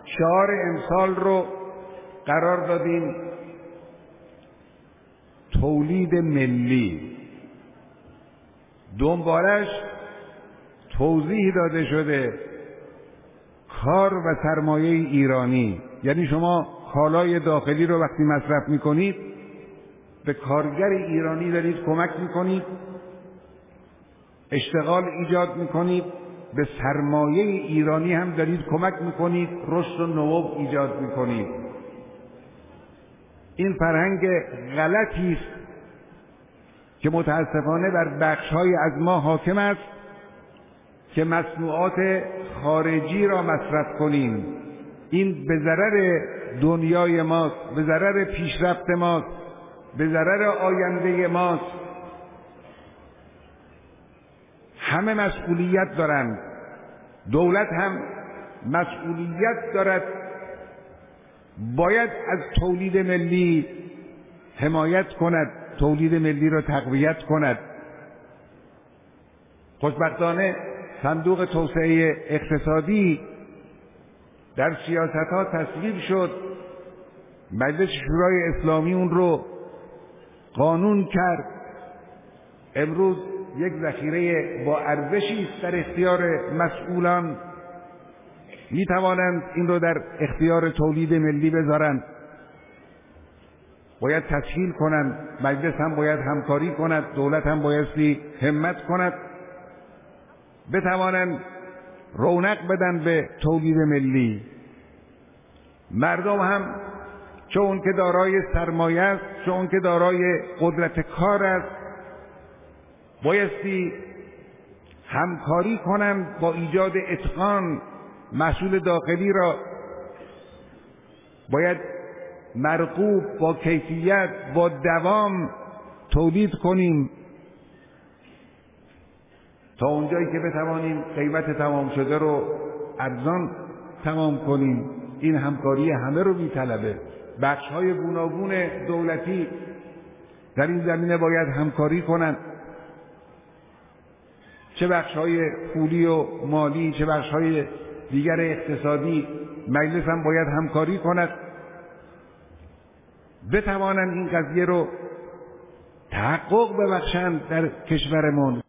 شعار امسال رو قرار دادیم تولید ملی. دنبالش توضیح داده شده کار و سرمایه ایرانی، یعنی شما کالای داخلی رو وقتی مصرف میکنید به کارگر ایرانی دارید کمک میکنید، اشتغال ایجاد میکنید، به سرمایه ایرانی هم دارید کمک میکنید، رشد و نمو ایجاد میکنید. این فرهنگ غلطی است که متاسفانه بر بخش‌های از ما حاکم است که مصنوعات خارجی را مصرف کنیم. این به ضرر دنیای ماست، به ضرر پیشرفت ماست، به ضرر آینده ماست. همه مسئولیت دارند، دولت هم مسئولیت دارد، باید از تولید ملی حمایت کند، تولید ملی را تقویت کند. خوشبختانه صندوق توسعه اقتصادی در سیاست‌ها تصویب شد، مجلس شورای اسلامی اون رو قانون کرد. امروز یک ذخیره با ارزشی است در اختیار مسئولان، می توانند این رو در اختیار تولید ملی بذارند. باید تسهیل کنند، مجلس هم باید همکاری کند، دولت هم بایستی همت کند، بتوانند رونق بدن به تولید ملی. مردم هم چون که دارای سرمایه است، چون که دارای قدرت کار است، بایستی همکاری کنند با ایجاد اتقان. محصول داخلی را باید مرغوب، با کیفیت، با دوام تولید کنیم تا اونجایی که بتوانیم قیمت تمام شده رو ارزان تمام کنیم. این همکاری همه رو میطلبه. بخش‌های گوناگون دولتی در این زمینه باید همکاری کنند، چه بخش‌های پولی و مالی، چه بخش‌های دیگر اقتصادی. مجلس هم باید همکاری کند، بتوانند این قضیه رو تحقق ببخشند در کشورمون.